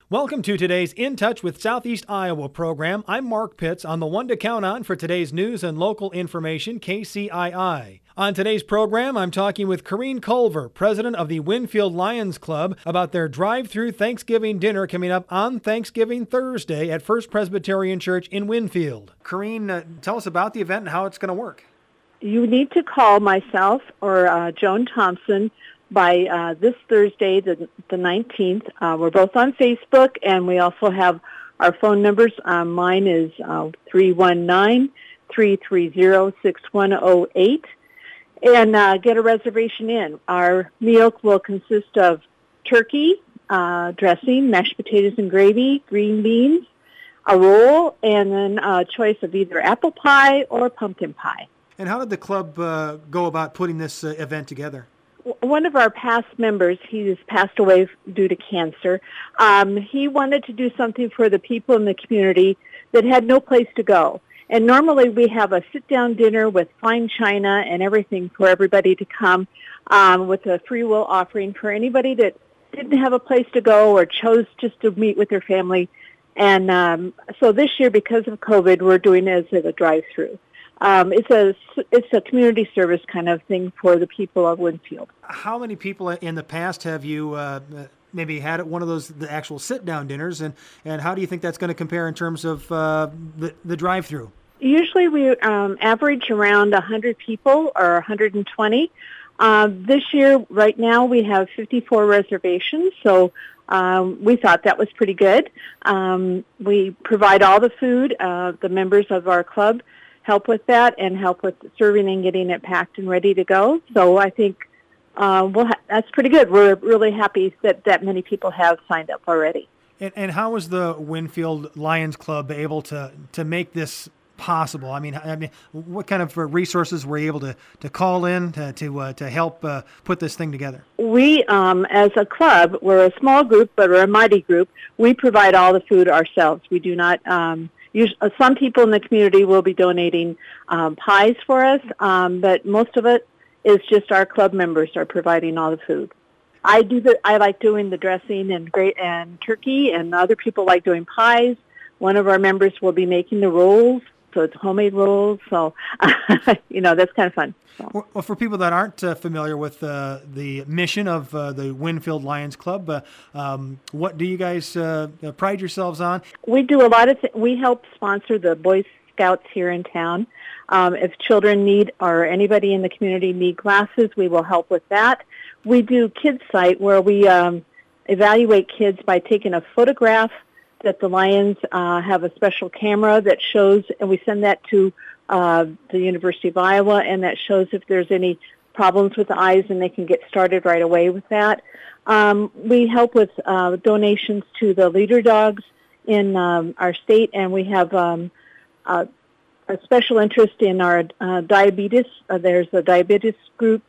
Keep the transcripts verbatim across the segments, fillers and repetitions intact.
Welcome to today's In Touch with Southeast Iowa program. I'm Mark Pitts on the one to count on for today's news and local information, K C I I. On today's program, I'm talking with Corrine Culver, president of the Winfield Lions Club, about their drive-through Thanksgiving dinner coming up on Thanksgiving Thursday at First Presbyterian Church in Winfield. Corrine, uh, tell us about the event and how it's going to work. You need to call myself or uh, Joan Thompson by uh, this Thursday, the, the nineteenth. Uh, we're both on Facebook, and we also have our phone numbers. Uh, mine is uh, three one nine, three three zero, six one zero eight. And uh, get a reservation in. Our meal will consist of turkey, uh, dressing, mashed potatoes and gravy, green beans, a roll, and then a choice of either apple pie or pumpkin pie. And how did the club uh, go about putting this uh, event together? One of our past members, he has passed away due to cancer. Um, he wanted to do something for the people in the community that had no place to go. And normally we have a sit-down dinner with fine china and everything for everybody to come um, with a free will offering for anybody that didn't have a place to go or chose just to meet with their family. And um, so this year, because of COVID, we're doing it as a drive-through. Um, it's a it's a community service kind of thing for the people of Winfield. How many people in the past have you uh, maybe had at one of those the actual sit-down dinners, and, and how do you think that's going to compare in terms of uh, the, the drive-through? Usually we um, average around one hundred people or one hundred twenty. Uh, this year, right now, we have fifty-four reservations, so um, we thought that was pretty good. Um, we provide all the food. Uh, the members of our club help with that and help with serving and getting it packed and ready to go. So I think uh, we'll ha- that's pretty good. We're really happy that that many people have signed up already. And, and how was the Winfield Lions Club able to, to make this possible? I mean, I mean, what kind of resources were you able to, to call in to to, uh, to help uh, put this thing together? We, um, as a club, we're a small group, but we're a mighty group. We provide all the food ourselves. We do not... Um, Usually, some people in the community will be donating um, pies for us, um, but most of it is just our club members are providing all the food. I do the I like doing the dressing and great and turkey, and other people like doing pies. One of our members will be making the rolls, so it's homemade rolls. So you know that's kind of fun. So. Well, for people that aren't uh, familiar with uh, the mission of uh, the Winfield Lions Club, uh, um, what do you guys uh, pride yourselves on? We do a lot of th- we help sponsor the Boy Scouts here in town. Um, if children need or anybody in the community need glasses, we will help with that. We do Kids Site where we um, evaluate kids by taking a photograph that the Lions uh, have a special camera that shows, and we send that to Uh, the University of Iowa, and that shows if there's any problems with the eyes, and they can get started right away with that. Um, we help with uh, donations to the leader dogs in um, our state, and we have um, uh, a special interest in our uh, diabetes. Uh, there's a diabetes group,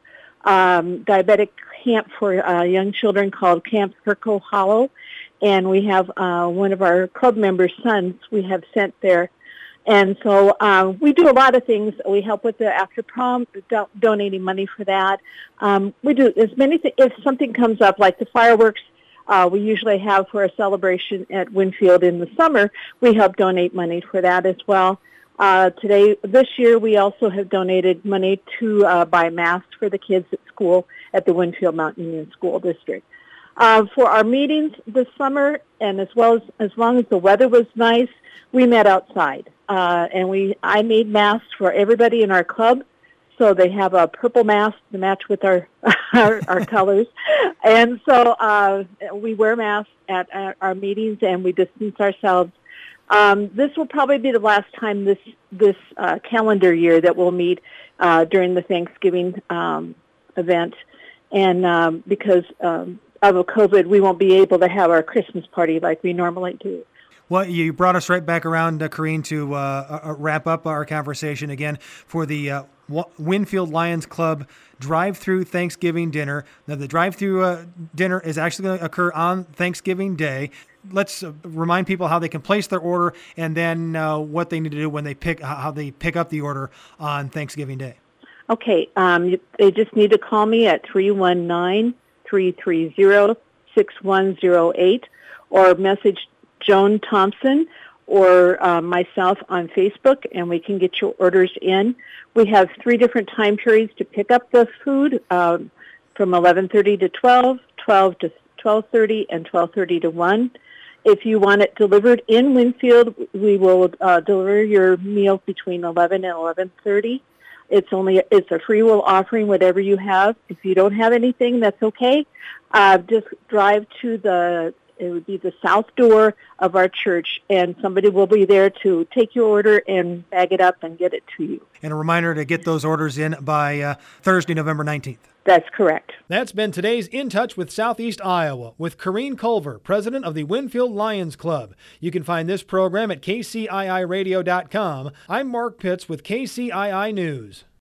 um, diabetic camp for uh, young children called Camp Herco Hollow, and we have uh, one of our club members' sons we have sent there. And so uh, we do a lot of things. We help with the after prom, do- donating money for that. Um, we do as many things. If something comes up, like the fireworks uh, we usually have for a celebration at Winfield in the summer, we help donate money for that as well. Uh, today, this year, we also have donated money to uh, buy masks for the kids at school at the Winfield Mount Union School District. Uh, for our meetings this summer, and as well as as long as the weather was nice, we met outside. Uh, and we, I made masks for everybody in our club, so they have a purple mask to match with our our, our colors. And so uh, we wear masks at our, our meetings, and we distance ourselves. Um, this will probably be the last time this this uh, calendar year that we'll meet uh, during the Thanksgiving um, event, and um, because um, of COVID, we won't be able to have our Christmas party like we normally do. Well, you brought us right back around, uh, Corrine, to uh, uh, wrap up our conversation again for the uh, Winfield Lions Club drive-through Thanksgiving dinner. Now, the drive-through uh, dinner is actually going to occur on Thanksgiving Day. Let's uh, remind people how they can place their order, and then uh, what they need to do when they pick how they pick up the order on Thanksgiving Day. Okay, um, they just need to call me at three one nine, three three zero, six one zero eight. or message Joan Thompson or uh, myself on Facebook, and we can get your orders in. We have three different time periods to pick up the food, um, from eleven thirty to twelve, twelve to twelve thirty, and twelve thirty to one. If you want it delivered in Winfield, we will uh, deliver your meal between eleven and eleven thirty. It's only it's a free will offering, whatever you have. If you don't have anything, that's okay. Uh, just drive to the, it would be the south door of our church, and somebody will be there to take your order and bag it up and get it to you. And a reminder to get those orders in by uh, Thursday, November nineteenth. That's correct. That's been today's In Touch with Southeast Iowa with Corrine Culver, president of the Winfield Lions Club. You can find this program at K C I I radio dot com. I'm Mark Pitts with K C I I News.